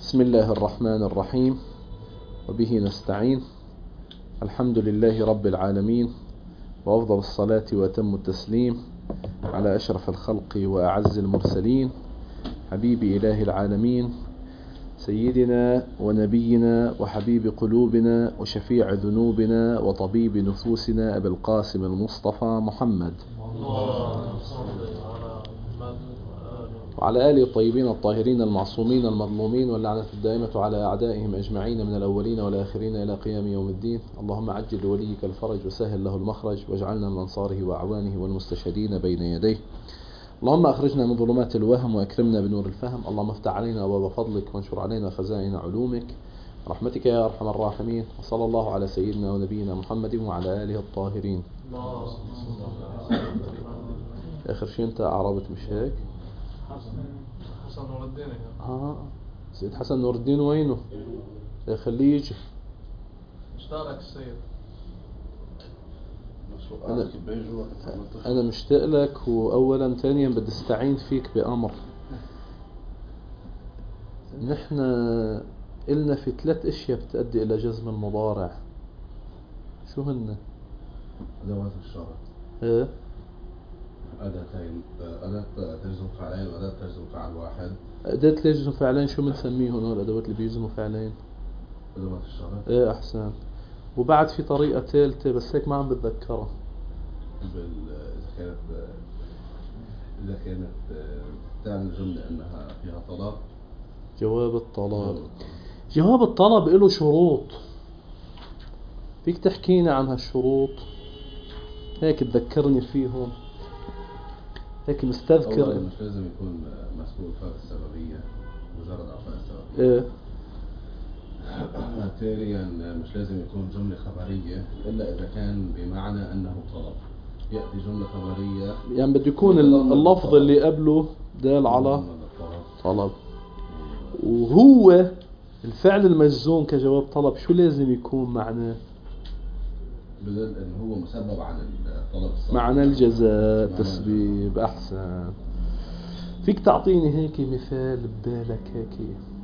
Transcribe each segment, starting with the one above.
بسم الله الرحمن الرحيم، وبه نستعين. الحمد لله رب العالمين، وأفضل الصلاة وأتم التسليم على أشرف الخلق وأعز المرسلين، حبيب إله العالمين، سيدنا ونبينا وحبيب قلوبنا وشفيع ذنوبنا وطبيب نفوسنا أبي القاسم المصطفى محمد، وعلى آله الطيبين الطاهرين المعصومين المظلومين، واللعنة الدائمة على أعدائهم أجمعين من الأولين والآخرين إلى قيام يوم الدين. اللهم عجل لوليك الفرج وسهل له المخرج، واجعلنا من أنصاره وأعوانه والمستشهدين بين يديه. اللهم أخرجنا من ظلمات الوهم وأكرمنا بنور الفهم. اللهم افتح علينا أبواب فضلك وانشر علينا خزائن علومك رحمتك يا أرحم الراحمين. وصلى الله على سيدنا ونبينا محمد وعلى آله الطاهرين. آخر شيء أنت أعربت مش هيك؟ حسن نور الدين. سيد حسن نور الدين وينه؟ خليه يجي. اشتاقك السيد. أنا مشتاق لك، وأولا ثانيا بدي استعين فيك بأمر. نحن إلنا في 3 أشياء بتؤدي إلى جزم المضارع. شو هن؟ أدوات الشرط. إيه؟ أداتين، أداة تجزم فعلين وأداة تجزم فعل واحد. أداة تجزم فعلين شو بنسميهم هون الأدوات اللي بيجزموا فعلين؟ أدوات الشرط. إيه أحسن. وبعد في طريقة ثالثة بس هيك ما عم بتذكرها. إذا كانت تعني الجملة أنها فيها طلب. جواب الطلب له شروط، فيك تحكينا عن هالشروط هيك تذكرني فيهم هيك مستذكر. أولا مش لازم يكون مسؤول فاء السببية، مجرد أعطاء السببية. إيه. ثانيا مش لازم يكون جملة خبرية إلا إذا كان بمعنى أنه طلب. يأتي جملة خبرية يعني بده يكون اللفظ اللي قبله دال على طلب، وهو الفعل المجزوم كجواب طلب شو لازم يكون معناه؟ بدل أنه هو مسبب عن الطلب الصحيح، معنى الجزاء تسبيب. أحسن. فيك تعطيني هيك مثال ببالك هيك؟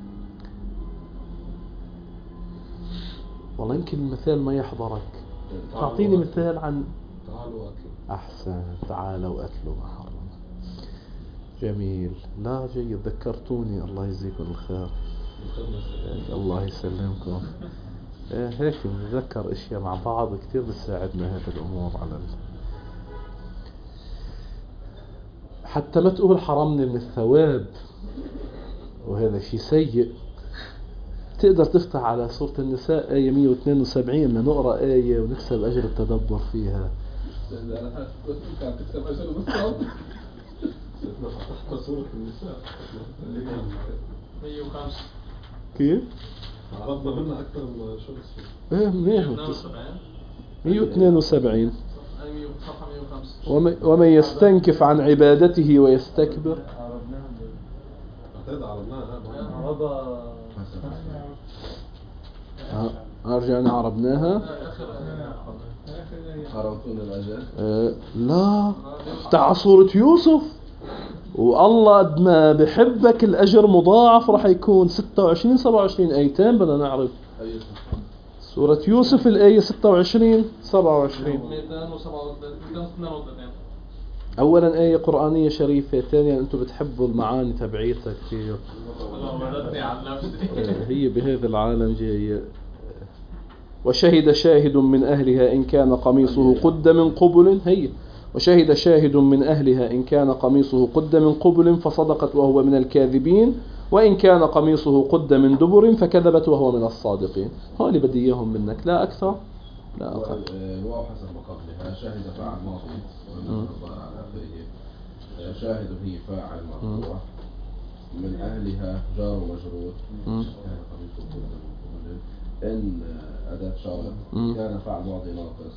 والله يمكن المثال ما يحضرك. تعطيني مثال عن تعالوا أكلوا. أحسن. تعالوا أكلوا ما حرم. جميل. لا جيد، ذكرتوني. الله يجزيكم الخير. الله يسلمكم. هيك نتذكر اشياء مع بعض كثير بتساعدنا هذه الامور على حتى ما تقول حرمني من الثواب وهذا شيء سيء. تقدر تفتح على سورة النساء آية 172 بدنا نقرأ آية ونكسب أجر التدبر فيها. كانت تكسب أجر بالصوت. فتحت سورة النساء 105. كيف؟ عرضنا منها أكثر من شو اسمه. إيه 172. ومن يستنكف عن عبادته ويستكبر. رجعنا عربناها. عرفتون الأجر؟ لا، افتح صورة يوسف والله قد ما بحبك الأجر مضاعف راح يكون 26 27 آيتين بدنا نعرف. سورة يوسف الآية 26 27. أولا آية قرآنية شريفة، ثانيا أنتم بتحبوا المعاني تبعيتها كثير. هي بهذا العالم جاية. وشهد شاهد من أهلها إن كان قميصه قد من قبل. هي وشهد شاهد من أهلها إن كان قميصه قد من قبل فصدقت وهو من الكاذبين وإن كان قميصه قد من دبر فكذبت وهو من الصادقين. هو اللي بدي إياهم منك، لا أكثر لا أقل. الواو حسب ما قبلها. شاهد فاعل ماضي والنظر على آخره. شاهد هي فاعل مرفوع. من أهلها جار ومجرور. كان قميصه قد من قبل. إن أداة شرط. كان فاعل ماضي ناقص.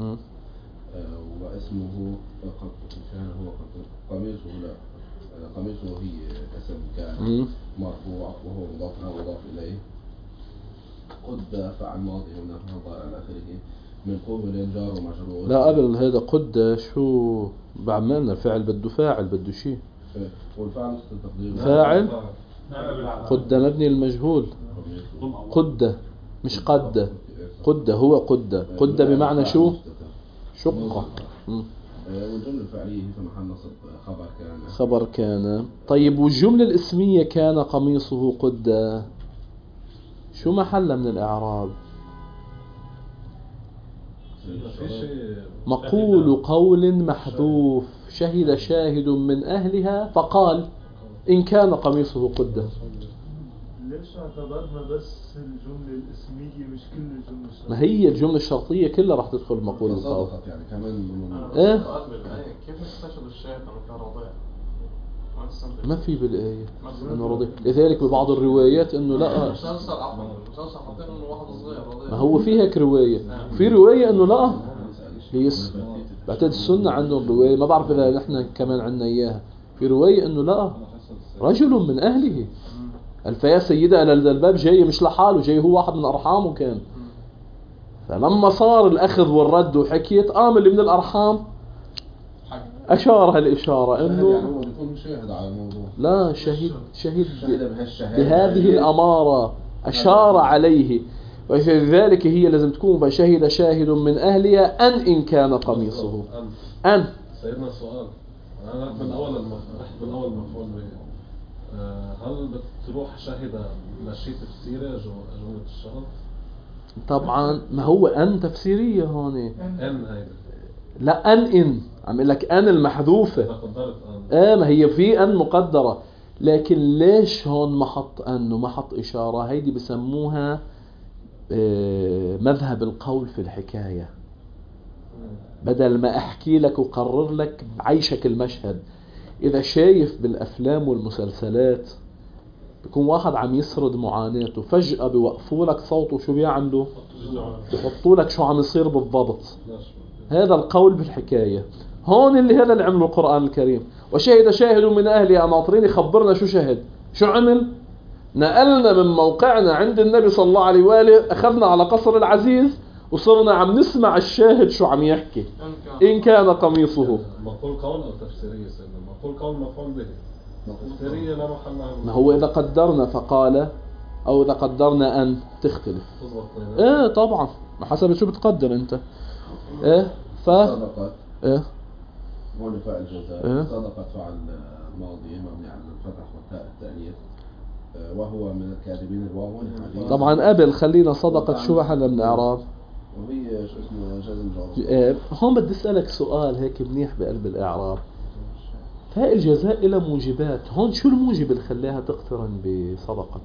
واسمه كان هو قميصه. لا، قميصه هي اسم كان مرفوع وهو مضاف إليه. قد فعل ماضي هنا ضارع على آخره. من قبل جار ومجرور. لا قبل هذا قد شو بعملنا الفعل بده فاعل بده شيء. والفعل تقدير فاعل. قد مبني المجهول. قد مش قد. قد هو قد. قد بمعنى شو؟ شقة. والجملة الفعلية في محل نصب خبر كان. خبر كان. طيب والجملة الاسمية كان قميصه قد شو محل من الإعراب؟ مقول قول محذوف. شهد شاهد من أهلها فقال إن كان قميصه قد. ليش اعتبرنا بس الجملة الاسمية مش كل الجملة الشرطية؟ ما هي الجملة الشرطية كلها راح تدخل مقول القول. يعني كمان إيه؟ كيف نستشهد الشاهد انه كان رضيع؟ ما في بالآية انه رضيع. لذلك ببعض الروايات انه لا. المسلسل حاطين انه واحد صغير رضيع. ما هو في هيك رواية. في رواية انه لا ليس. بعتقد السنة عندهم رواية، ما بعرف اذا نحن كمان عندنا اياها. في رواية انه لا رجل من اهله. الفيا سيدة على الباب جاي مش لحاله، جاي هو واحد من ارحامه كان. فلما صار الاخذ والرد وحكيت قام اللي من الارحام اشار هالاشارة انه يعني هو بيكون شاهد على الموضوع. لا شهد بهذه الامارة اشار عليه. ولذلك هي لازم تكون بشهد شاهد من اهلها ان كان قميصه ان. سيدنا سؤال، انا رحت من اول مفعول به. هل بتروح شاهد مشي تفسيري جملة الشرط؟ طبعا ما هو ان تفسيرية هون. ان هيدا لا ان عم اقول لك ان المحذوفة. قدرت ان. ما هي في ان مقدرة، لكن ليش هون ما حط ان وما حط اشارة؟ هيدي بسموها مذهب القول في الحكاية. بدل ما احكي لك وقرر لك بعيشك المشهد. اذا شايف بالافلام والمسلسلات بيكون واحد عم يسرد معاناته، فجأة بيوقفوا لك صوته، شو بيعملوا؟ بيحطوا لك شو عم يصير بالضبط. هذا القول بالحكاية. هون هذا اللي عمله القرآن الكريم. وشهد شاهد من أهلها ناطرين يخبرنا شو شهد. شو عمل؟ نقلنا من موقعنا عند النبي صلى الله عليه وآله، أخذنا على قصر العزيز وصرنا عم نسمع الشاهد شو عم يحكي. إن كان قميصه. مقول قول أو تفسيرية سيدنا؟ مقول قول مفعول به. تفسيرية لا محل لها. ما هو إذا قدرنا فقال أو إذا قدرنا أن تختلف. طبعا ما حسب شو بتقدر أنت. صدقت. هون فعل جزاء. صدقت فعل ماضي مبني على الفتح والتاء التأنيث. وهو من الكاذبين الواو. طبعا قبل خلينا صدقت شو محل من الإعراب؟ وهي شو اسمه جزم جواب. هون بدي أسألك سؤال هيك منيح بقلب الإعراب. فاء الجزاء إلى موجبات. هون شو الموجب اللي خلاها تقترن بصدقت؟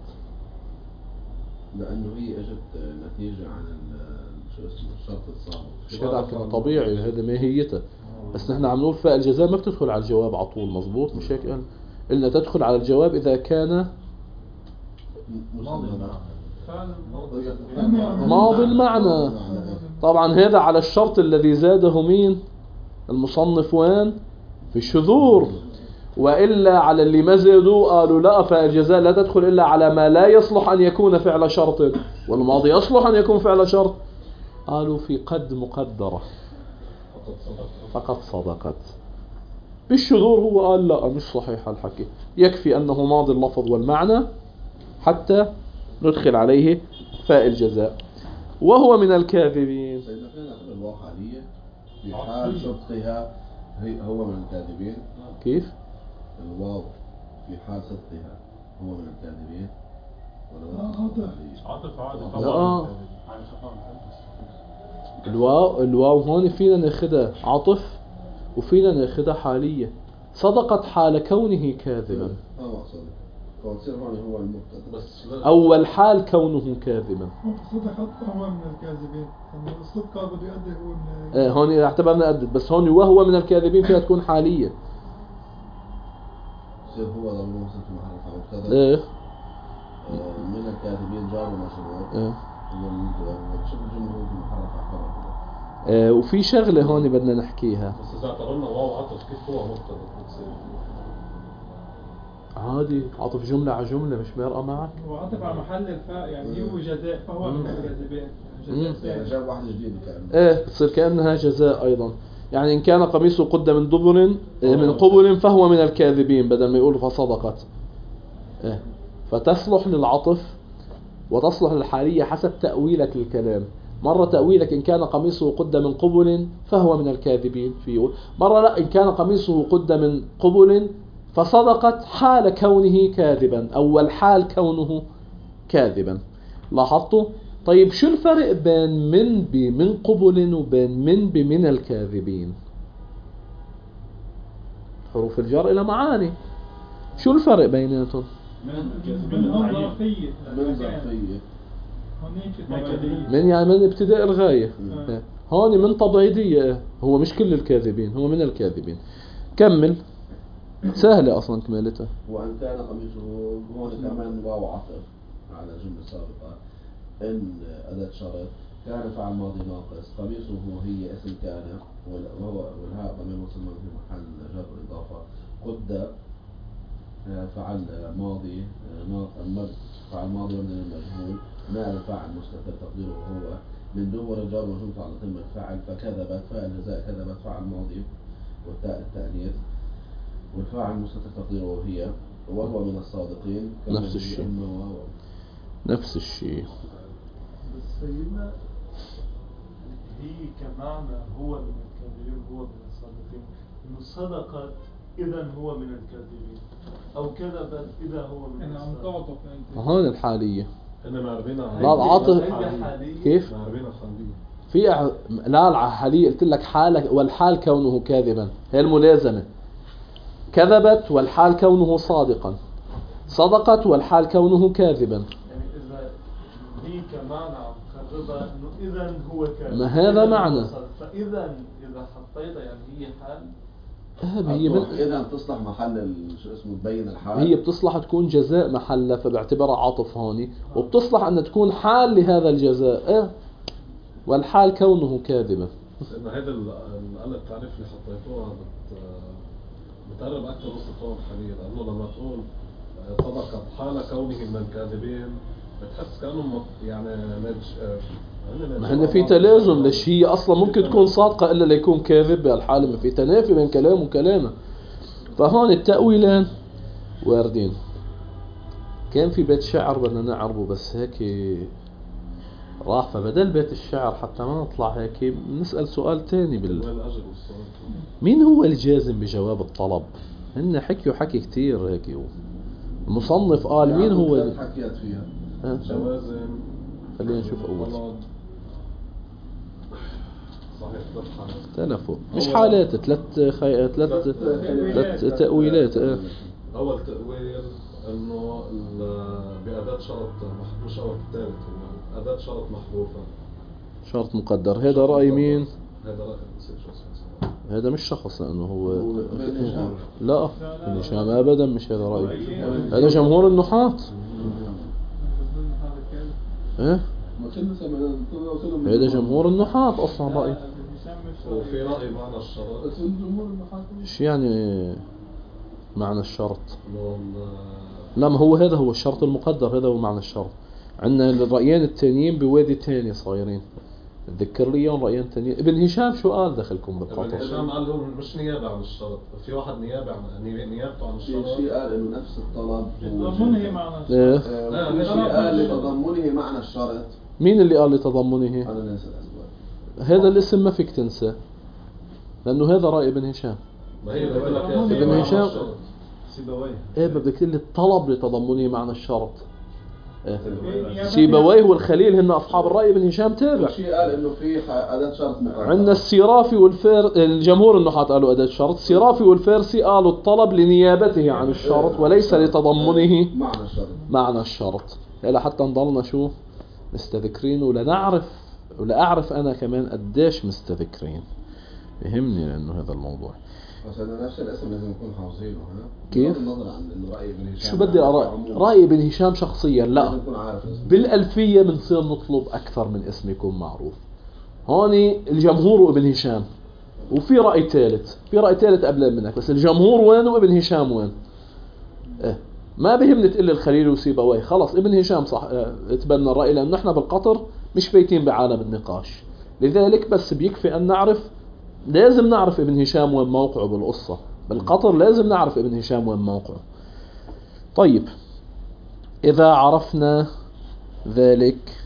لأنه هي اجت نتيجة عن شو اسمه الشرط الصعب. مش كده كان طبيعي، هذا ماهيته. بس نحن عم نقول فاء الجزاء ما بتدخل على الجواب على طول، مزبوط مش هيك؟ قلنا تدخل على الجواب إذا كان ماضي المعنى. طبعا هذا على الشرط الذي زاده مين المصنف وين في الشذور. وإلا على اللي ما زادوا قالوا لا فاء الجزاء لا تدخل إلا على ما لا يصلح أن يكون فعل شرط، والماضي يصلح أن يكون فعل شرط. قالوا في قد مقدرة فقط صدقت. بالشذور هو قال لا مش صحيح الحكي، يكفي أنه ماضي اللفظ والمعنى حتى ندخل عليه فاء الجزاء. وهو من الكاذبين. سيدنا فينا الواو حالية في حال صدقها هو من الكاذبين. كيف؟ الواو في حال صدقها هو من الكاذبين ولا عاطف عادي. الواو هون فينا ناخدها عطف وفينا ناخدها حالية. صدقت حال كونه كاذبا. فتصير هون هو المبتدا. أول حال كونه كاذبا. صدقت هو من الكاذبين. الصدق بده يؤدي هو هون إذا اعتبرنا أدت، بس هون وهو من الكاذبين فيها تكون حالية. يصير هو ضمير متصل في محل مبتدا. من الكاذبين جار ومجرور. هو المبتدا وشوف الجمله هو في محل خبر. وفي شغلة هون بدنا نحكيها. بس إذا اعتبرنا واو عطف كيف هو مبتدا بتصير عادي عطف جملة على جملة مش مارقة معك. هو عطف على محل الفاء يعني هو جزاء فهو من الكاذبين. يعني جاب واحد جديد كأنه. بتصير كأنها جزاء أيضا. يعني إن كان قميصه قد من دبر من قبل فهو من الكاذبين بدل ما يقول فصدقت. فتصلح للعطف وتصلح للحالية حسب تأويلك للكلام. مرة تأويلك إن كان قميصه قد من قبل فهو من الكاذبين فيه، مرة لا، إن كان قميصه قد من قبل فصدقت حال كونه كاذبا أو والحال كونه كاذبا. لاحظتوا؟ طيب شو الفرق بين من قبل وبين من الكاذبين؟ حروف الجر إلى معاني، شو الفرق بيناتهم؟ من ظرفية من يعني من ابتداء الغاية. هون من تبعيدية، هو مش كل الكاذبين، هو من الكاذبين. كمل، سهلة أصلا كمالتها. وأن كان قميصه هون كمان واو عطف على الجملة السابقة، إن أداة شرط، كان فعل ماضي ناقص، قميصه هي اسم كان، وهو والهاء ضمير مسمى في محل جر إضافة، قد فعل ماضي فعل ماضي من المجهول، نائب فاعل مستتر تقديره هو، من دبر الجار وجملة على ضمن الفاعل، فكذبت فاعل جزاء كذبت فاعل ماضي والتاء التأنيث، والفاعل مستتر تقديره هي، وهو من الصادقين. نفس الشيء نفس الشيء. بس سيدنا هي كمعنى هو من الكاذبين هو من الصادقين، إنه صدقت إذا هو من الكاذبين، أو كذبت إذا هو من الصادقين. هون الحالية احنا معربينها لا العاطف كيف؟ معربينها حالية في لا الحالية قلت لك حال والحال كونه كاذبا، هي الملازمة. كذبت والحال كونه صادقا، صدقت والحال كونه كاذبا. يعني إذا هي كمعنى مخربة إنه إذا هو كاذب، ما هذا معنى. فإذا إذا حطيتها يعني هي حال، هي من إذا تصلح محل شو اسمه تبين الحال، هي بتصلح تكون جزاء محلها فباعتبارها عاطف هوني، وبتصلح أن تكون حال لهذا الجزاء والحال كونه كاذبا. إن هذا التعريف اللي حطيتوها بتقرب أكثر قصة طول الحالية، لأنه لما تقول صدقت حال كونه من الكاذبين بتحس كأنه يعني ما هن في تلازم، ليش هي أصلا ممكن تكون صادقة إلا ليكون كاذب، بهالحالة ما في تنافي بين كلام وكلامه. فهون التأويلان واردين. كان في بيت شعر بدنا نعربه بس هيك راح، فبدل بيت الشعر حتى ما نطلع هيك نسأل سؤال تاني مين هو الجازم بجواب الطلب؟ هن حكيوا حكي كتير هيك، المصنف قال مين هو حكيت فيها جوازم. خلينا نشوف أول تلفوا مش حالات، ثلاث تأويلات. أول تأويل إنه بأداة شرط مش أول الثالث، هو أداة شرط محذوفة، شرط مقدر. هذا رأي مين؟ هذا رأي هذا مش شخص، لأنه هو لا ابن هشام أبدا مش هذا رأي، هذا جمهور النحاة. إيه هذا جمهور النحاة أصلا رأي. وفي رأي معنى الشرط. إيش يعني معنى الشرط؟ لا ما هو هذا هو الشرط المقدر، هذا هو معنى الشرط. عندنا الرأيين التانيين بوادي تاني صايرين، تذكر لي اياهم رأيين تانيين. ابن هشام شو قال دخلكم بالقطر؟ ابن هشام قال هو مش نيابة عن الشرط، في واحد نيابته عن الشرط. شيء قال انه نفس الطلب تضمنه معنى ايه شيء قال لتضمنه معنى الشرط. مين اللي قال لتضمنه؟ انا ناسي الاسباب. هذا الاسم ما فيك تنساه، لانه هذا رأي ابن هشام. ما هي بقول لك ابن هشام سيبويه ايه بدك تقول لي الطلب لتضمنه معنى الشرط. سيبويه والخليل هن أصحاب الرأي. ابن هشام تابع. شيء قال إنه في أداة شرط مقدر. عندنا السيرافي الجمهور النحاة قالوا أداة شرط، السيرافي والفارسي قالوا الطلب لنيابته عن الشرط وليس لتضمنه معنى الشرط. إلا حتى نضلنا شو مستذكرين، ولا أعرف أنا كمان قديش مستذكرين، يهمني لأنه هذا الموضوع. بس أنا نفس الاسم لازم نكون حافظينه. كيف؟ النظر عن إنه رأي ابن هشام. شو بدي رأي ابن هشام شخصيا؟ لا بالألفية بنصير نطلب أكثر من اسم يكون معروف. هوني الجمهور وابن هشام، وفي رأي ثالث، في رأي ثالث قبل منك، بس الجمهور وين وابن هشام وين؟ ما بهمني تقول الخليل وسيبويه، خلص ابن هشام صح اتبنى الرأي، لأن نحن بالقطر مش فايتين بعالم النقاش. لذلك بس بيكفي أن نعرف، لازم نعرف ابن هشام وين موقعه بالقصة. بالقطر لازم نعرف ابن هشام وين موقعه. طيب إذا عرفنا ذلك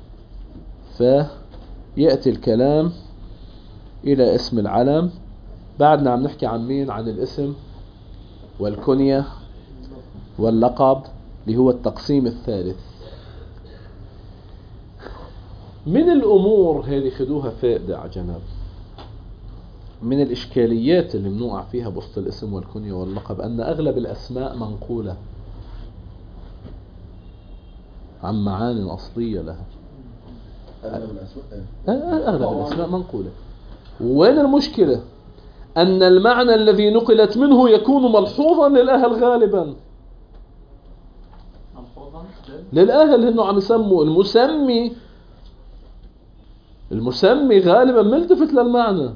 فيأتي الكلام إلى اسم العلم. بعدنا عم نحكي عن مين؟ عن الاسم والكنية واللقب، اللي هو التقسيم الثالث. من الأمور هذه خدوها فائدة على جنب، من الإشكاليات اللي بنوقع فيها بوسط الاسم والكنية واللقب أن أغلب الأسماء منقولة عن معان أصلية لها. أغلب الأسماء منقولة. وين المشكلة؟ أن المعنى الذي نقلت منه يكون ملحوظا للأهل غالبا. للأهل إنه عم يسموا المسمي غالبا ملتفت للمعنى،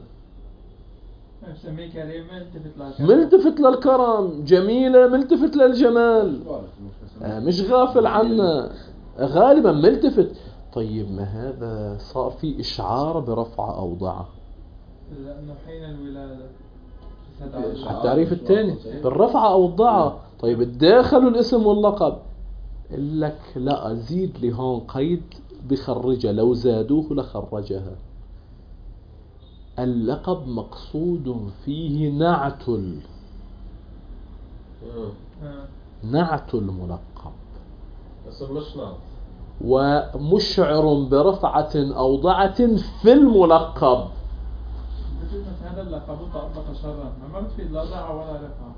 ملتفت للكرم، جميلة ملتفت للجمال، مش غافل عنا، غالبا ملتفت. طيب ما هذا صار في إشعار برفع أوضاعه، لأنه حين الولادة التعريف الثاني بالرفع أوضاعه. طيب ادخلوا الاسم واللقب، قال لك لا زيد لي هون قيد بخرجها، لو زادوه لخرجها. اللقب مقصود فيه نعت الملقب، بس مش نعت، ومشعر برفعة أوضعة في الملقب. هذا اللقب طبق شرا ما بتفيد لا ضاع ولا رفعة.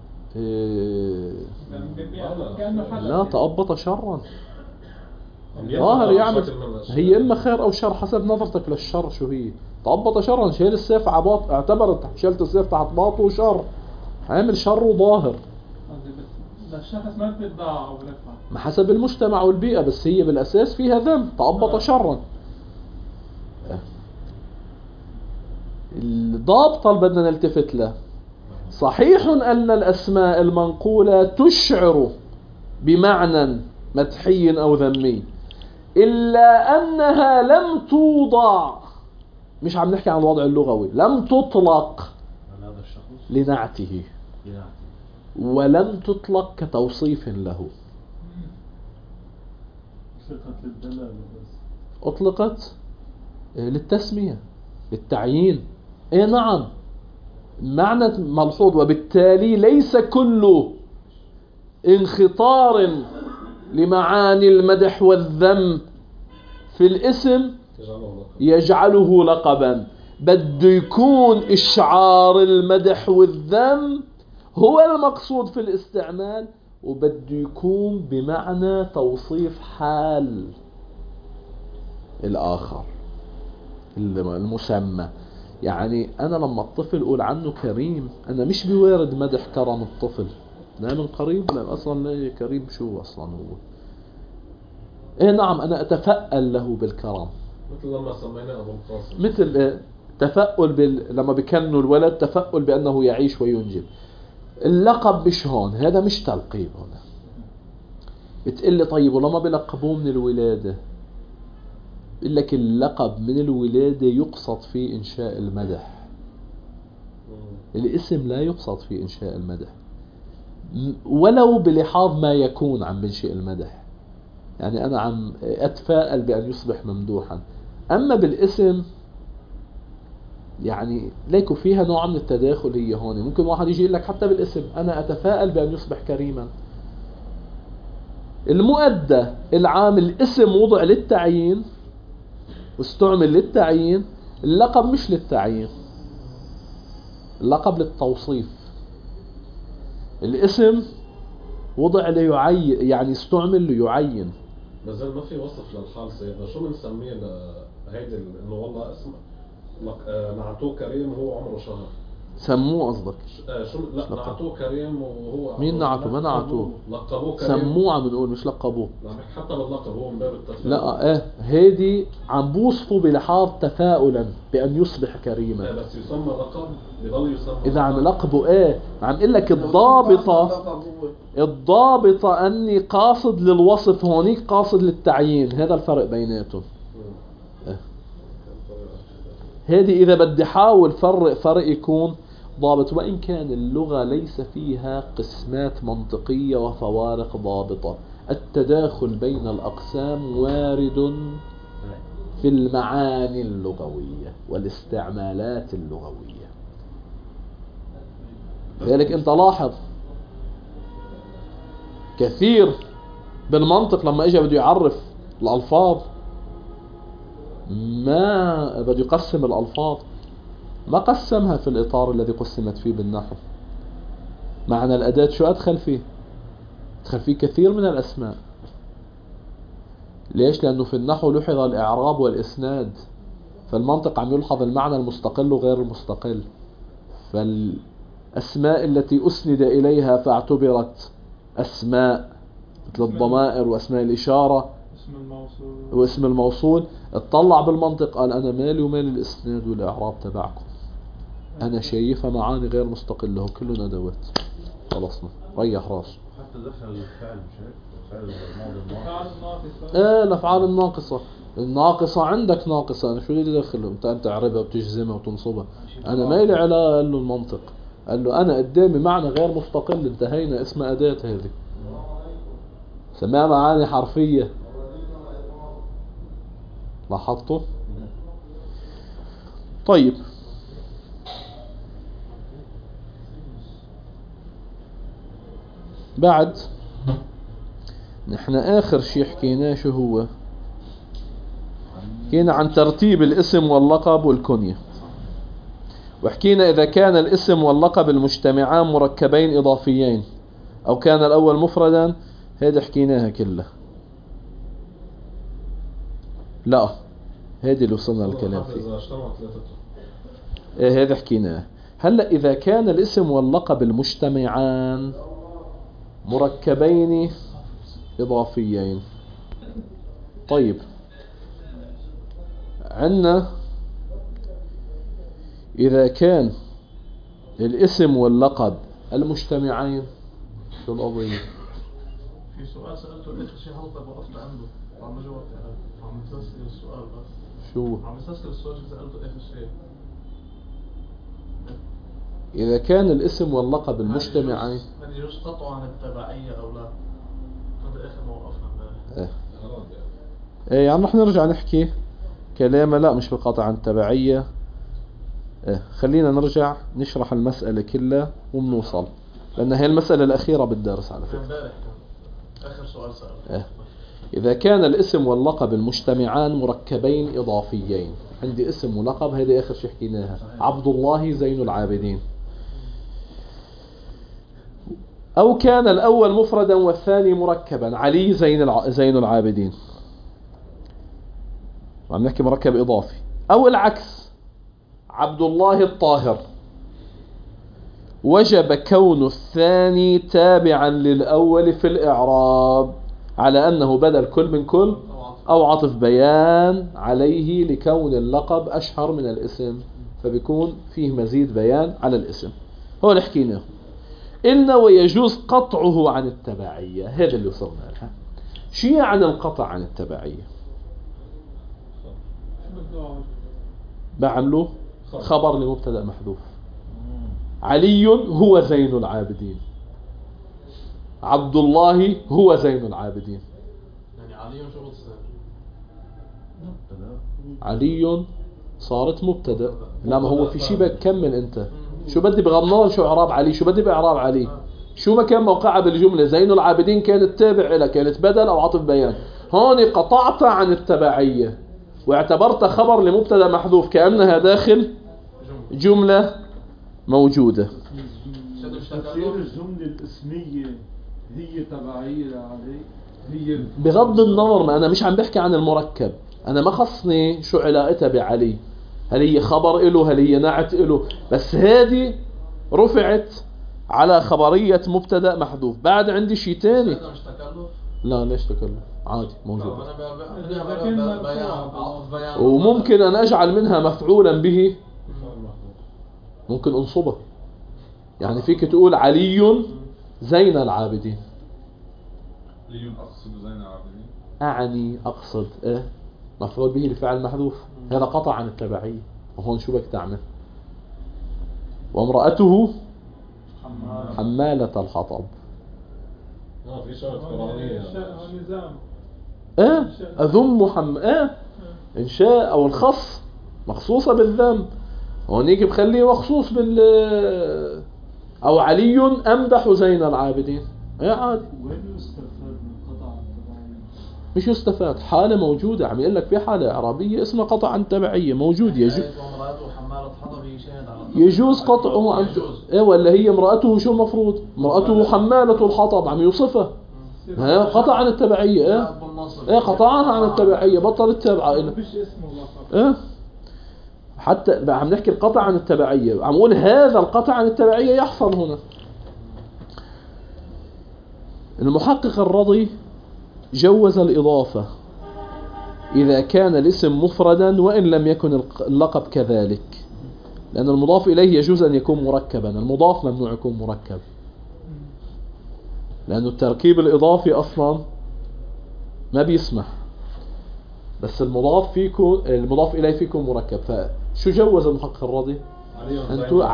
لا تأبط شرا ظاهر يعمل، هي إما خير أو شر حسب نظرتك للشر. شو هي تأبط شرا؟ شيل السيف عباط، اعتبرت شلت السيف تحت باطه شر، عامل شر وظاهر. الشخص ما بتضاع أو رفعة ما حسب المجتمع والبيئة، بس هي بالأساس فيها ذنب. تأبط شرا. الضابط اللي بدنا نلتفت له، صحيح أن الأسماء المنقولة تشعر بمعنى مدحي أو ذمي، إلا أنها لم توضع، مش عم نحكي عن الوضع اللغوي، لم تطلق لنعته ولم تطلق كتوصيف له. أطلقت للتسمية، للتعيين. إيه نعم، معنى ملحوظ. وبالتالي ليس كل انخطار لمعاني المدح والذم في الاسم يجعله لقبا، بده يكون إشعار المدح والذم هو المقصود في الاستعمال، وبده يكون بمعنى توصيف حال الآخر المسمى. يعني أنا لما الطفل أقول عنه كريم، أنا مش بوارد مدح كرم الطفل، لا من قريب، لا أصلا كريم شو أصلا هو. إيه نعم، أنا أتفأل له بالكرم، مثل لما سمينا أبو القاسم، مثل تفأل لما بكنوا الولد تفأل بأنه يعيش وينجب. اللقب مش هون، هذا مش تلقيب هنا. بتقول لي طيب ولما بلقبوه من الولادة؟ بقول لك اللقب من الولادة يقصد فيه إنشاء المدح، الاسم لا يقصد فيه إنشاء المدح، ولو بلحاظ ما يكون عم بنشئ المدح. يعني أنا عم أتفائل بأن يصبح ممدوحا، أما بالاسم يعني ليكو فيها نوع من التداخل. هي هون ممكن واحد يجي يقول لك حتى بالاسم أنا أتفائل بأن يصبح كريما. المؤدى العام الاسم وضع للتعيين واستعمل للتعيين، اللقب مش للتعيين، اللقب للتوصيف. الاسم وضع ليعين، يعني استعمل ليعين. مازال ما في وصف للحال سيدنا. شو بنسميه هيدي انه والله اسم نعتوه كريم وهو عمره شهر؟ سموه قصدك؟ شو لا نعتوه كريم وهو مين نعتوه؟ ما نعتوه، لقبوه كريم. سموه عم نقول، مش لقبوه. حتى باللقب هو من باب التفاؤل. لا هيدي عم بوصفه بلحاظ تفاؤلا بأن يصبح كريما. بس يسمى لقب، يضل يسمى إذا عم لقبه عم قل لك الضابطة أني قاصد للوصف، هونيك قاصد للتعيين. هذا الفرق بيناتهم. هذه إذا بدي حاول فرق يكون ضابط، وإن كان اللغة ليس فيها قسمات منطقية وفوارق ضابطة. التداخل بين الأقسام وارد في المعاني اللغوية والاستعمالات اللغوية. لذلك أنت لاحظ كثير بالمنطق لما اجى بده يعرف الألفاظ ما بده يقسم الألفاظ ما قسمها في الإطار الذي قسمت فيه بالنحو. معنى الأداة شو أدخل فيه؟ أدخل فيه كثير من الأسماء. ليش؟ لأنه في النحو لحظ الإعراب والإسناد، فالمنطق عم يلحظ المعنى المستقل وغير المستقل، فالأسماء التي أسند إليها فاعتبرت أسماء مثل الضمائر وأسماء الإشارة واسم الموصول، اطلع بالمنطق قال أنا مالي ومالي الإسناد والإعراب تبعكم، أنا شايفها معاني غير مستقلة وكلهم أدوات. خلصنا ريح راسه. حتى دخل الفعل مش هيك؟ فعل الماضي الأفعال الناقصة. الناقصة عندك ناقصة، أنا شو بدي أدخله؟ أنت تعربها وتجزمها وتنصبها، أنا مالي على قال له المنطق، قال له أنا قدامي معنى غير مستقل، انتهينا، اسمها أداة هذه، سماها معاني حرفية. لاحظتوا؟ طيب بعد نحن آخر شيء حكيناه شو هو؟ حكينا عن ترتيب الاسم واللقب والكنية، وحكينا إذا كان الاسم واللقب المجتمعان مركبين إضافيين أو كان الأول مفردا، هذا حكيناها كلها. لا هذه اللي وصلنا الكلام فيه، هذا حكيناه. هلأ إذا كان الاسم واللقب المجتمعان مركبين إضافيين، طيب عندنا إذا كان الاسم واللقب المجتمعين شو القضية؟ في سؤال سألته آخر شيء حضرتك وقفت عنده وعم جاوبت عليه، عم تسأل السؤال بس شو؟ عم تسأل السؤال شو سألته آخر شيء. إذا كان الاسم واللقب المجتمعين هل يجوز قطعه عن التبعية أو لا؟ هذا آخر ما وقفنا امبارح. إيه يعني رح نرجع نحكي كلامه، لا مش بقطع عن التبعية. خلينا نرجع نشرح المسألة كلها وبنوصل، لأن هي المسألة الأخيرة بالدرس على فكرة. امبارح كان آخر سؤال سألته. إذا كان الاسم واللقب المجتمعان مركبين إضافيين، عندي اسم ولقب، هذه آخر شيء حكيناها، عبد الله زين العابدين، أو كان الأول مفردا والثاني مركبا، علي زين العابدين، عم نحكي مركب إضافي، أو العكس عبد الله الطاهر، وجب كون الثاني تابعا للأول في الإعراب على أنه بدل كل من كل أو عطف بيان عليه لكون اللقب أشهر من الاسم، فبيكون فيه مزيد بيان على الاسم. هو اللي حكيناه. إلنا ويجوز قطعه عن التبعية، هذا اللي وصلنا لها. شيء عن القطع عن التبعية بعمله خبر لمبتدأ محذوف، علي هو زين العابدين، عبد الله هو زين العابدين. يعني علي شو بتصير؟ علي صارت مبتدأ. لا ما هو في شيء بكمل انت شو بدي بغنار، شو اعراب علي، شو بدي باعراب علي، شو ما كان موقعها بالجملة. زين العابدين كانت تابع لها، كانت بدل او عطف بيان، هون قطعت عن التبعية واعتبرت خبر لمبتدأ محذوف كأنها داخل جملة موجودة. تفسير الجملة الاسمية هي تبعية علي، هي بغض النظر، ما أنا مش عم بحكي عن المركب، أنا ما خصني شو علاقتها بعلي، هل هي خبر إله هل هي نعت إله، بس هذه رفعت على خبرية مبتدأ محذوف. بعد عندي شيء تاني. مش تكلف؟ لا ليش تكلف؟ عادي موجود. أنا وممكن أن أجعل منها مفعولا به، ممكن أنصبه، يعني فيك تقول علي زين العابدين. علي أقصد زين العابدين، أعني أقصد مفعول به لفعل محذوف، هذا قطع عن التبعية. وهون شو بدك تعمل؟ وامرأته حمالة الحطب، في شرط قرآنية. نظام. أذم محمد إنشاء أو الخص مخصوصة بالذم، هونيك بخليه مخصوص أو علي أمدح زين العابدين. عادي. وين يستفاد من قطع التبعية؟ مش يستفاد، حالة موجودة. عم يقول لك في حالة إعرابية اسمها قطع عن تبعية موجود. يجوز قطعه عن ولا هي امرأته شو مفروض؟ امرأته حمالة الحطب، عم يوصفها قطع عن التبعية. قطعها عن التبعية، بطلت تابعة إلها. مش اسمه حتى عم نحكي القطع عن التبعية، عم نقول هذا القطع عن التبعية يحصل هنا. المحقق الرضي جوز الإضافة إذا كان الاسم مفردا وإن لم يكن اللقب كذلك، لأن المضاف إليه يجوز أن يكون مركبا، المضاف ممنوع يكون مركب، لأن التركيب الإضافي أصلا ما بيسمح، بس المضاف إليه فيكم مركب. فشو جوز المحقق الرضي؟ أنتو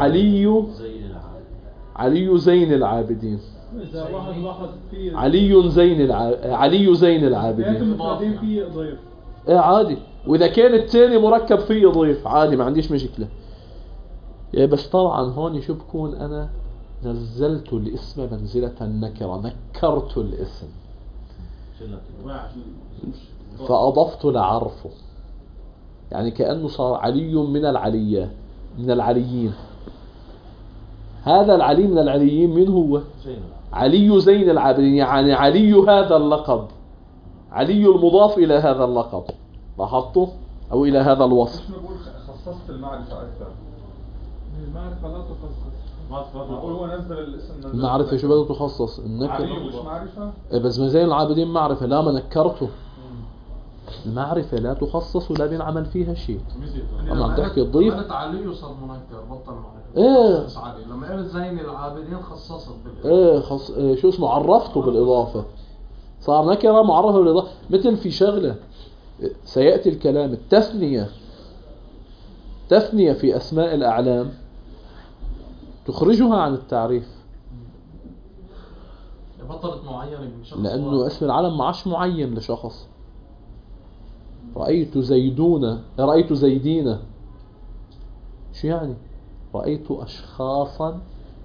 علي زين العابدين. إذا واحد لاحظ فيه علي زين العابدين. كانت مفردين فيه ضيف. عادي، وإذا كان الثاني مركب فيه ضيف عادي، ما عنديش مشكلة. بس طبعا هون شو بكون أنا نزلت الاسم منزلة النكرة، نكرت الاسم فأضفت لعرفه، يعني كأنه صار علي من العليين. هذا العلي من العليين من هو؟ علي زين العابدين، يعني علي هذا اللقب، علي المضاف إلى هذا اللقب، لاحظته؟ أو إلى هذا الوصف. مش نقول خصصت المعرفة أكثر؟ المعرفة لا تخصص. نقول هو نزل الاسم. المعرفة شو بدها تخصص؟ النكرة. علي مش معرفة؟ بس زين العابدين معرفة، لا ما نكرته. المعرفة لا تخصص ولا بينعمل فيها شيء. أما عم تحكي الضيف. قالت علي صار منكر، بطل معرفة. علي لما قالت زين العابدين خصصت بالإضافة. شو اسمه، عرفته بالإضافة، صار نكرة معرفة بالإضافة. مثل في شغلة سيأتي الكلام، التثنية في أسماء الأعلام تخرجها عن التعريف، بطلت معينة من شخص، لأنه اسم العلم ما عادش معين لشخص. رأيت زيدين، شو يعني؟ رأيت أشخاصا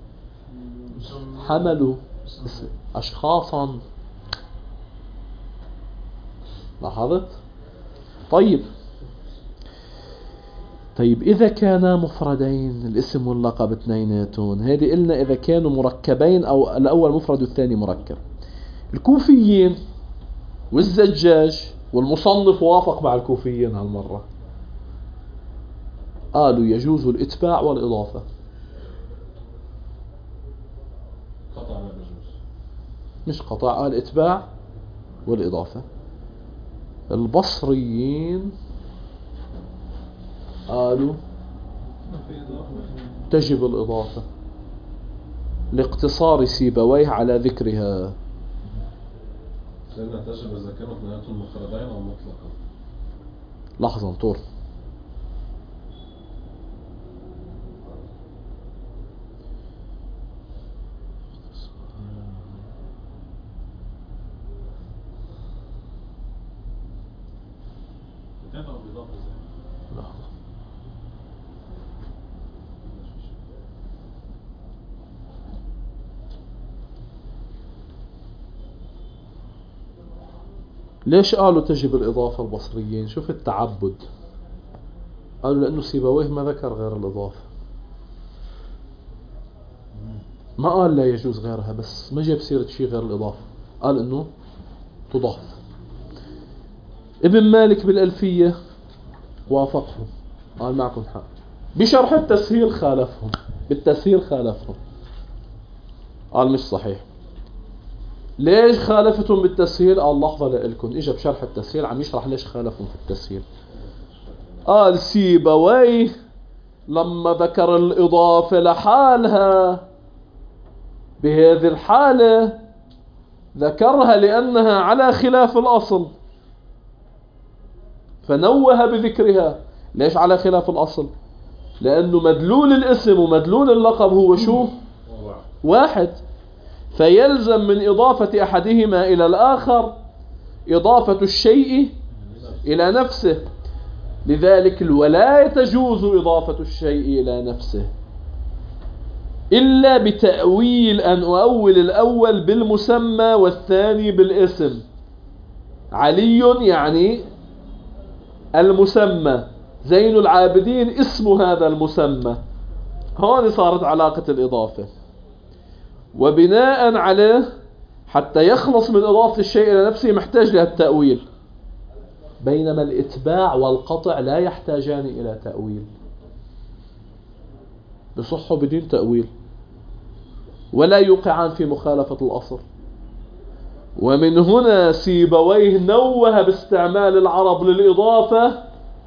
حملوا أشخاصا، لاحظت؟ طيب إذا كانا مفردين الاسم واللقب اثنيناتون، هذه قلنا إذا كانوا مركبين أو الأول مفرد والثاني مركب. الكوفيين والزجاج والمصنف وافق مع الكوفيين هالمرة، قالوا يجوز الإتباع والإضافة. قطع ما بيجوز، مش قطع، قال إتباع والإضافة. البصريين قالوا تجب الإضافة لاقتصار سيبويه على ذكرها. لأنها تجب إذا كانوا اثنيناتهم مفردين أو مطلقا. لحظة طور، ليش قالوا تجب الإضافة البصريين؟ شوف التعبد، قالوا لأنه سيبويه ما ذكر غير الإضافة، ما قال لا يجوز غيرها، بس ما جاب سيرة شيء غير الإضافة، قال إنه تضاف. ابن مالك بالألفية وافقهم، قال معكم حق. بشرح التسهيل خالفهم، بالتسهيل خالفهم، قال مش صحيح. ليش خالفتهم بالتسهيل؟ قال لحظة لإلكم، إجا بشرح التسهيل عم يشرح ليش خالفهم في التسهيل. قال سيبويه لما ذكر الإضافة لحالها بهذه الحالة ذكرها لأنها على خلاف الأصل فنوه بذكرها. ليش على خلاف الأصل؟ لأنه مدلول الاسم ومدلول اللقب هو شو؟ واحد. فيلزم من إضافة أحدهما إلى الآخر إضافة الشيء إلى نفسه. لذلك ولا تجوز إضافة الشيء إلى نفسه إلا بتأويل، أن أؤول الأول بالمسمى والثاني بالاسم. علي يعني المسمى، زين العابدين اسم هذا المسمى. هون صارت علاقة الإضافة، وبناء عليه حتى يخلص من إضافة الشيء إلى نفسه محتاج لها التأويل، بينما الإتباع والقطع لا يحتاجان إلى تأويل، بصحوا بدون تأويل ولا يوقعان في مخالفة الأصل. ومن هنا سيبويه نوه باستعمال العرب للإضافة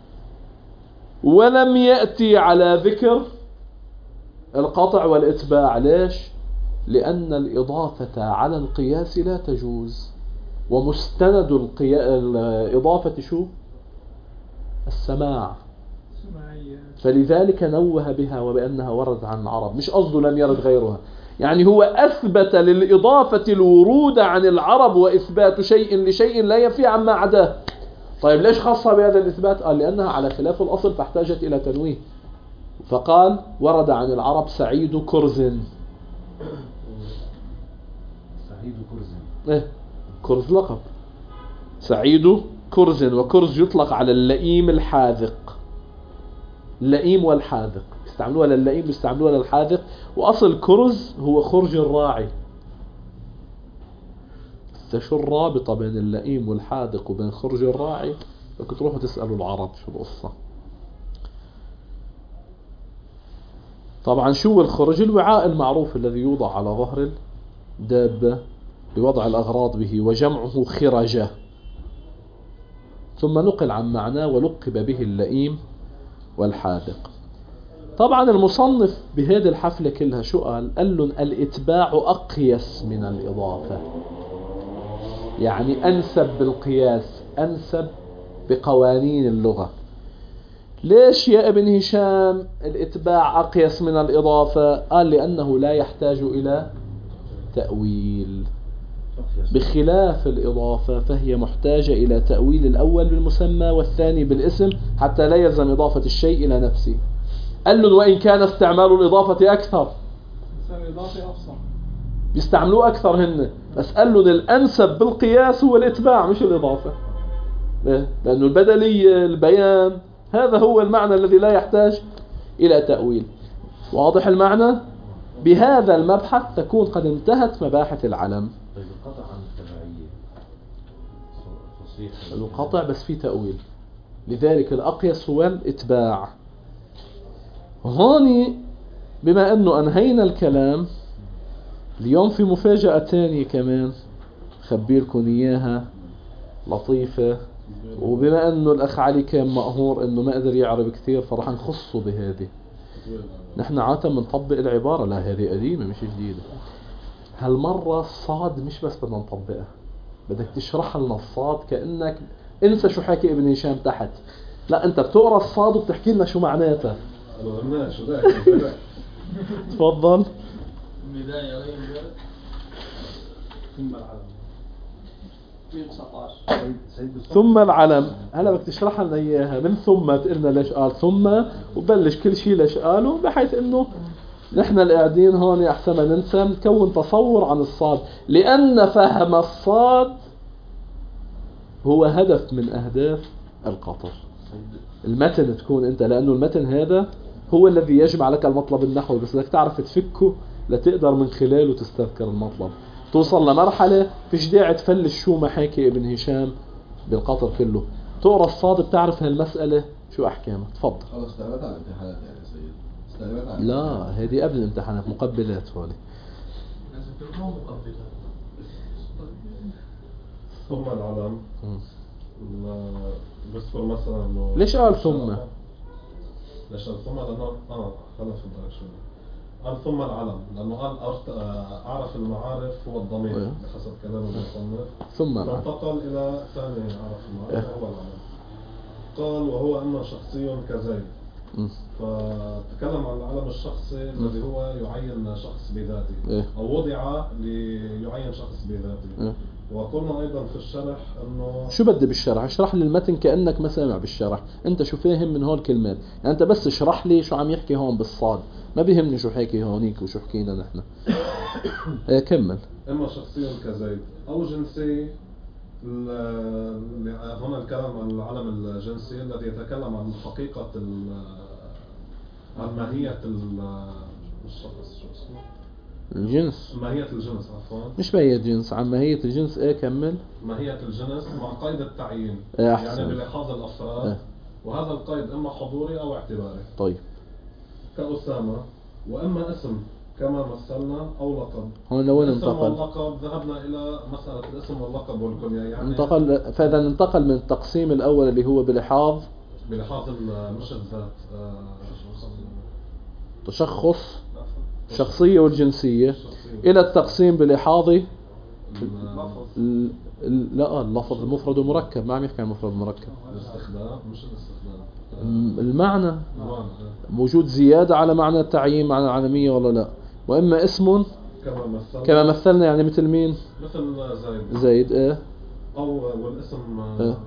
ولم يأتي على ذكر القطع والإتباع. ليش؟ لأن الإضافة على القياس لا تجوز، ومستند الإضافة شو؟ السماع. فلذلك نوه بها وبأنها ورد عن العرب، مش قصده لم يرد غيرها. يعني هو أثبت للإضافة الورود عن العرب وإثبات شيء لشيء لا ينفي عما عداه. طيب ليش خصها بهذا الإثبات؟ قال لأنها على خلاف الأصل فاحتاجت إلى تنويه، فقال ورد عن العرب سعيد كرز. سعيد كرز. إيه؟ كرز لقب. سعيد كرز، وكرز يطلق على اللئيم الحاذق. اللئيم والحاذق يستعملوها للئيم يستعملوها للحاذق. وأصل كرز هو خرج الراعي. شو الرابطة بين اللئيم والحاذق وبين خرج الراعي؟ بدك تروحوا تسألوا العرب شو القصة. طبعا شو الخرج؟ الوعاء المعروف الذي يوضع على ظهر الدابة لوضع الأغراض به، وجمعه خرجة. ثم نقل عن معناه ولقب به اللئيم والحاذق. طبعا المصنف بهذه الحفلة كلها شو قال؟ قال لهم الإتباع أقيس من الإضافة، يعني أنسب بالقياس، أنسب بقوانين اللغة. ليش يا ابن هشام الإتباع أقيس من الإضافة؟ قال لأنه لا يحتاج إلى تأويل، بخلاف الإضافة فهي محتاجة إلى تأويل الأول بالمسمى والثاني بالاسم حتى لا يلزم إضافة الشيء إلى نفسه. قال له وإن كان استعمال الإضافة أكثر، الإضافة أفصل، بيستعملوه أكثر هن، بس قال له الأنسب بالقياس هو الإتباع مش الإضافة. لأنه البدلية البيان هذا هو المعنى الذي لا يحتاج إلى تأويل. واضح المعنى؟ بهذا المبحث تكون قد انتهت مباحث العلم. طيب القطع عن التبعية فصيح القطع بس في تأويل، لذلك الأقيس هو الإتباع. هوني بما أنه أنهينا الكلام اليوم في مفاجأة تانية كمان خبيركم إياها لطيفة، وبما أنه الأخ علي كان مقهور أنه ما قدر يعرب كثير فرح نخصه بهذه. نحن عادة بنطبق العبارة، لا هذه قديمة مش جديدة. هالمرة الصاد مش بس بدنا نطبقها، بدك تشرح لنا الصاد كأنك انسى شو حكي ابن هشام تحت، لا انت بتقرأ الصاد وبتحكي لنا شو معناتها. تفضل. البداية وين ثم العلم 119 ثم العلم. هلا بدك تشرح لنا اياها من ثم، تقلنا ليش قال ثم وبلش كل شيء ليش قاله، بحيث انه نحن القاعدين هون احسن ما ننسى نكون تصور عن الصاد، لان فهم الصاد هو هدف من اهداف القطر. المتن تكون انت، لانه المتن هذا هو الذي يجمع لك المطلب النحوي، بس بدك تعرف تفكه لتقدر من خلاله تستذكر المطلب. توصل لمرحلة فيش داعي تفلش شو ما حكي ابن هشام بالقطر كله، تقرأ الصاد بتعرف هالمسألة شو أحكامها. تفضل. خلص استعملت على الامتحانات يعني سيد، استعملت على لا هذه قبل الامتحانات، مقبلات هولي. ثم العلم بذكر مثلا انه ليش قال ثم؟ ليش قال ثم؟ لانه خلص فهمت شوي. قال ثم العلم لانه قال اعرف المعارف هو الضمير بحسب كلام المصنف، ثم العلم فانتقل الى ثاني اعرف المعارف هو العلم. قال وهو انه شخصي كزيد فتكلم عن العلم الشخصي الذي هو يعين شخص بذاته إيه. أو وضع ليعين شخص بذاته. إيه. وقلنا أيضا في الشرح أنه شو بدي بالشرح؟ اشرح لي المتن كأنك ما سامع بالشرح. انت شو فاهم من هول الكلمات؟ يعني انت بس اشرح لي شو عم يحكي هون بالصاد، ما بيهمني شو حكي هونيك وشو حكينا نحن. ايه كمل. إما شخصي كزيد أو جنسي. هنا الكلام عن العلم الجنسي الذي يتكلم عن حقيقة عن ماهية الشخص، شو اسمه؟ الجنس. ماهية الجنس عفوا. مش ماهية جنس، عن ماهية الجنس. ايه كمل. ماهية الجنس مع قيد التعيين. إيه أحسن. يعني بلحاظ الأفراد. إيه. وهذا القيد إما حضوري أو اعتباري. طيب. كأسامة. وإما اسم كما مثلنا أو لقب. هون لوين الاسم انتقل؟ واللقب ذهبنا إلى مسألة الاسم واللقب والكنية يعني. انتقل، فإذا انتقل من التقسيم الأول اللي هو بلحاظ مش الذات. تشخص الشخصية والجنسية إلى التقسيم بلحاظ لا اللفظ المفرد ومركب. ما عم يحكي عن مفرد مركب. الاستخدام مش الاستخدام. المعنى موجود زيادة على معنى التعيين، معنى العالمية ولا لا. وإما اسم كما مثلنا يعني مثل مين؟ مثل زيد. ايه. أو والاسم إيه.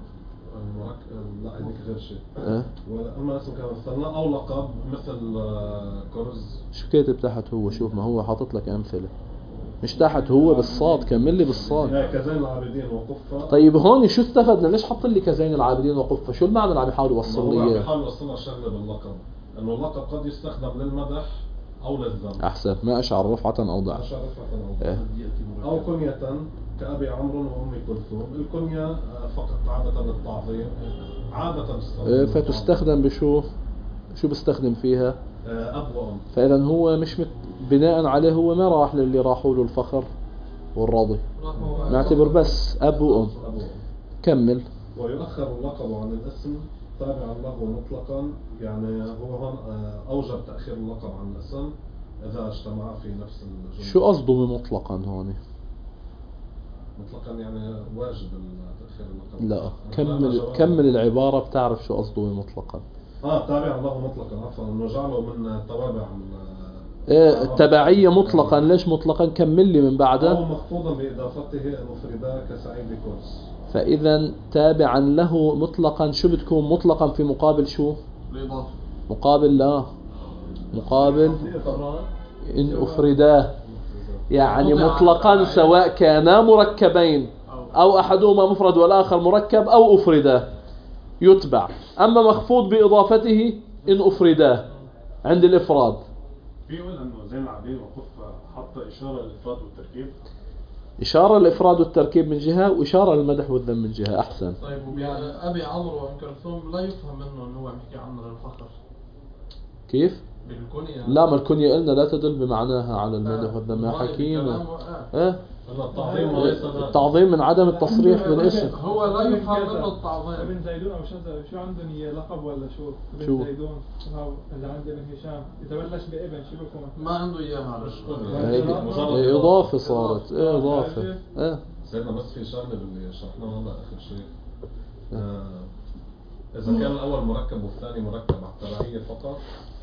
لا هذيك غير شيء. إيه. وإما اسم كما مثلنا أو لقب مثل كرز. شو كاتب تحت هو؟ شوف ما هو حاطط لك أمثلة. مش تحت هو بالصاد، كمل لي بالصاد. كزين العابدين وقفة. طيب هون شو استفدنا؟ ليش حط لي كزين العابدين وقفة؟ شو المعنى اللي عم يحاول يوصل لي اياه؟ اياه؟ بحاول يوصلنا شغله باللقب، انه اللقب قد يستخدم للمدح او للذم. احسن. ما اشعر رفعة او ضعف. اشعر رفعة او كنية كأبي عمرو وأمي كلثوم. الكنية فقط عادة للتعظيم، عادة تستخدم فتستخدم بشو؟ شو بستخدم فيها؟ أب وأم. فإذا هو مش بناء عليه هو ما راح للي راحوا له الفخر والرضي، نعتبر بس أب وأم. كمل. ويؤخر اللقب عن الاسم تابعا له مطلقا. يعني هو هون أوجب تأخير اللقب عن الاسم إذا اجتمع في نفس الجملة. شو قصده بمطلقا هون؟ مطلقا يعني واجب تأخير اللقب. لا كمل العبارة بتعرف شو قصده بمطلقا. تابعا له مطلقا عفوا، انه جعله من توابع التبعية مطلقا. ليش مطلقا؟ كمل لي من بعده. أو مخفوضا بإضافته المفردة كسعيد كورس. فإذا تابعا له مطلقا شو بتكون مطلقا في مقابل شو؟ الإضافة. مقابل لا مقابل إن أفرداه. يعني مطلقا سواء كانا مركبين أو أحدهما مفرد والآخر مركب أو أفرداه يتبع. أما مخفوض بإضافته إن أفرداه عند الإفراد. بيقول أنه زين العابدين وقف حط إشارة للإفراد والتركيب. إشارة للإفراد والتركيب من جهة، وإشارة للمدح والذم من جهة. أحسن. طيب أبي عمرو وأم كلثوم لا يفهم منه أنه هو يحكي عن الفخر. كيف؟ بالكنية. لا ما الكنية قلنا لا تدل بمعناها على المدح والذم يا حكيم. التعظيم من عدم التصريح بالاسم. هو لا يفهم منه التعظيم. ابن زيدون أو شو عندهم لقب ولا شو؟ ابن زيدون اللي عندنا من هشام يتبلش بابن شو بكون؟ ما عنده إياها. إضافة صارت. إضافة. سيدنا بس في شغلة اللي شرحناه هلا آخر شيء. إذا كان الأول مركب والثاني مركب على التبعية فقط.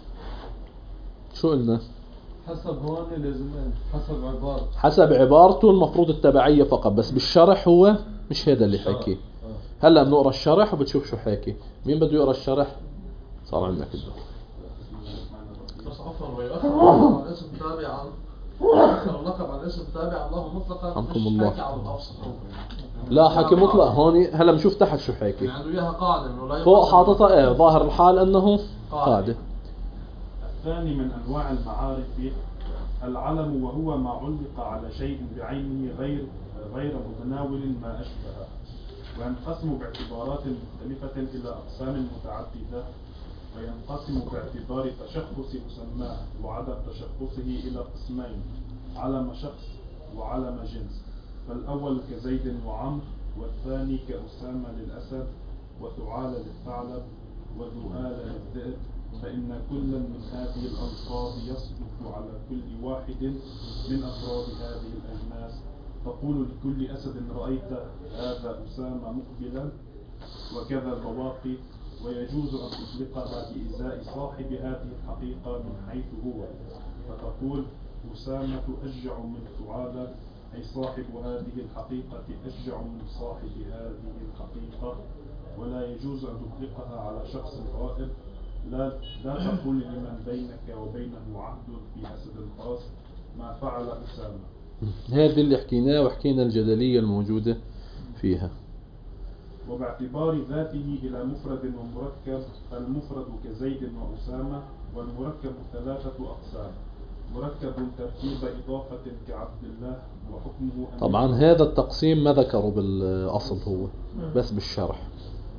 شو قلنا؟ حسب هون لازم حسب عبارته المفروض التبعية فقط، بس بالشرح هو مش هذا اللي حكي. هلا بنقرا الشرح وبتشوف شو حكي. مين بده يقرا الشرح؟ صار عندك الدور. بس عفوا ويؤخر الاسم تابعا يؤخر اللقب عن الاسم تابعا له مطلقا. حكم الله. حكي على الأوسط. لا حكي مطلق هون. هلا بنشوف تحت شو حكي. يعني عنده إياها قاعدة إنه لا فوق حاططها ظاهر الحال أنه قاعدة. الثاني من أنواع المعارف العلم، وهو ما علق على شيء بعينه غير متناول ما أشبه، وينقسم باعتبارات مختلفة إلى أقسام متعددة، وينقسم باعتبار تشخص مسماه وعدم تشخصه إلى قسمين: علم شخص وعلم جنس. فالأول كزيد وعمر، والثاني كأسامة للأسد وثعال للثعلب وذؤال للذئب. فإن كلا من هذه الألفاظ يصدق على كل واحد من أفراد هذه الأجناس. تقول لكل أسد رأيت هذا أسامة مقبلا، وكذا البواقي ويجوز أن تطلقها بإزاء صاحب هذه الحقيقة من حيث هو، فتقول أسامة أشجع من سعادة، أي صاحب هذه الحقيقة أشجع من صاحب هذه الحقيقة. ولا يجوز أن تطلقها على شخص غائب، لا تقول لمن بينك وبينه عهد في أسد خاص ما فعل أسامة. هذه اللي حكيناه، وحكينا الجدلية الموجودة فيها. وباعتبار ذاته إلى مفرد ومركب، فالمفرد كزيد وأسامة، والمركب ثلاثة أقسام: مركب تركيب إضافة كعبد الله، وحكمه أن طبعا هذا التقسيم ما ذكره بالأصل، هو بس بالشرح.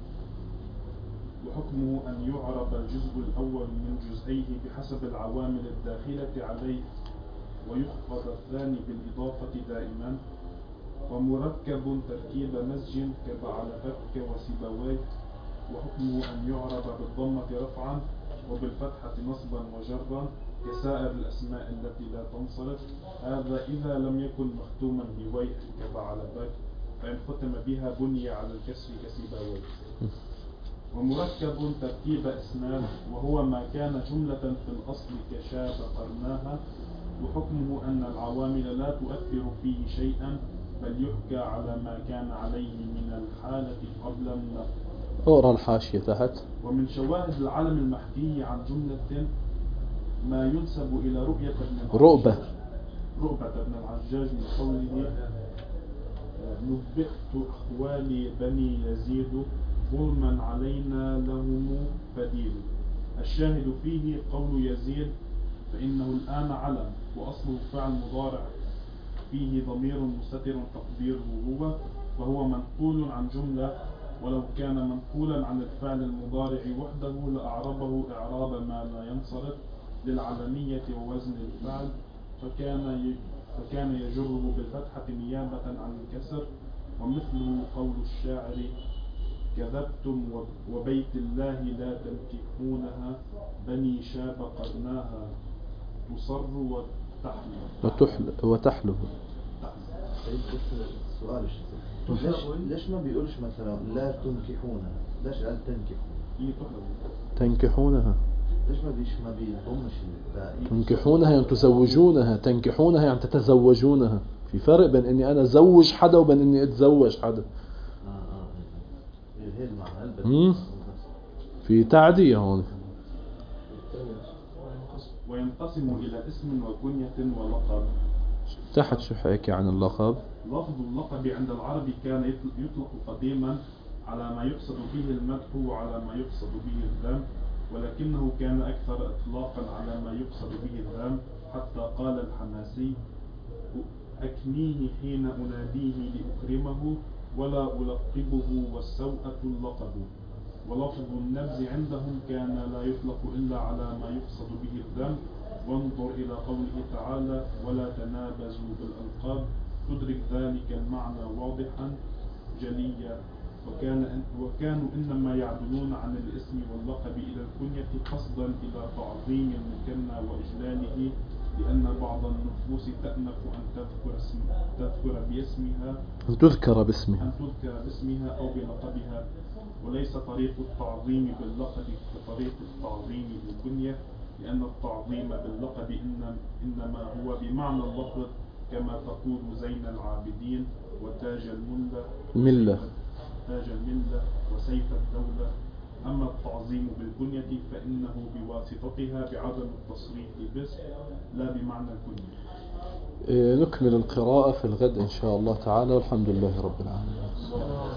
وحكمه أن يعرب الجزء الأول من جزئيه بحسب العوامل الداخلة عليه، ويخفض الثاني بالإضافة دائما. ومركب تركيب مزج كبعلبك وسيبويه، وحكمه أن يعرب بالضمة رفعا وبالفتحة نصبا وجرا كسائر الأسماء التي لا تنصرف، هذا إذا لم يكن مختوما بويه كبعلبك، فإن ختم بها بني على الكسر كسيبويه. ومركب تركيب إسناد، وهو ما كان جملة في الأصل كشاب قرناها، وحكمه أن العوامل لا تؤثر فيه شيئا، بل يحكى على ما كان عليه من الحالة قبل النقل. اقرأ الحاشية تحت. ومن شواهد العلم المحكي عن جملة ما ينسب إلى رؤبة بن الحجاج من قوله: نبئت أخوالي بني يزيد ظلما علينا لهم بديل. الشاهد فيه قول يزيد، فإنه الآن علم، وأصله فعل مضارع فيه ضمير مستتر تقديره هو، وهو منقول عن جملة، ولو كان منقولا عن الفعل المضارع وحده لأعربه إعراب ما لا ينصرف للعلمية ووزن الفعل، فكان يجره بالفتحة نيابة عن الكسر. ومثله قول الشاعر: كذبتم وبيت الله لا تنكحونها، بني شاب قرناها، تصر وتحلو. سؤال ليش ما بيقولش مثلا لا تنكحونها؟ ليش قال تنكحونها؟ ليش ما بيضمش تنكحونها يعني تزوجونها، تنكحونها يعني تتزوجونها. في فرق بين اني انا ازوج حدا وبين اني اتزوج حدا. في تعدية هون. وينقسم إلى اسم وكنية ولقب. تحت شو حكي عن اللقب؟ لفظ اللقب عند العرب كان يطلق قديما على ما يقصد به المدح وعلى ما يقصد به الذم، ولكنه كان أكثر إطلاقا على ما يقصد به الذم، حتى قال الحماسي: أكنيه حين أناديه لأكرمه، ولا ألقبه والسوءة اللقب. ولفظ النبذ عندهم كان لا يطلق إلا على ما يقصد به الذم، وانظر إلى قوله تعالى: ولا تنابزوا بالألقاب، تدرك ذلك المعنى واضحا جليا. وكانوا إنما يعدلون عن الاسم واللقب إلى الكنية قصدا إلى تعظيم المكنى وإجلاله، لأن بعض النفوس تأنف أن تذكر باسمها أو بلقبها، وليس طريق التعظيم باللقب كطريق التعظيم بالكنية، لأن التعظيم باللقب إنما هو بمعنى اللفظ، كما تقول زين العابدين وتاج الملة وسيف الدولة. أما التعظيم بالكنية فإنه بواسطتها بعدم التصريح باسم لا بمعنى الكنية. نكمل القراءة في الغد إن شاء الله تعالى، والحمد لله رب العالمين.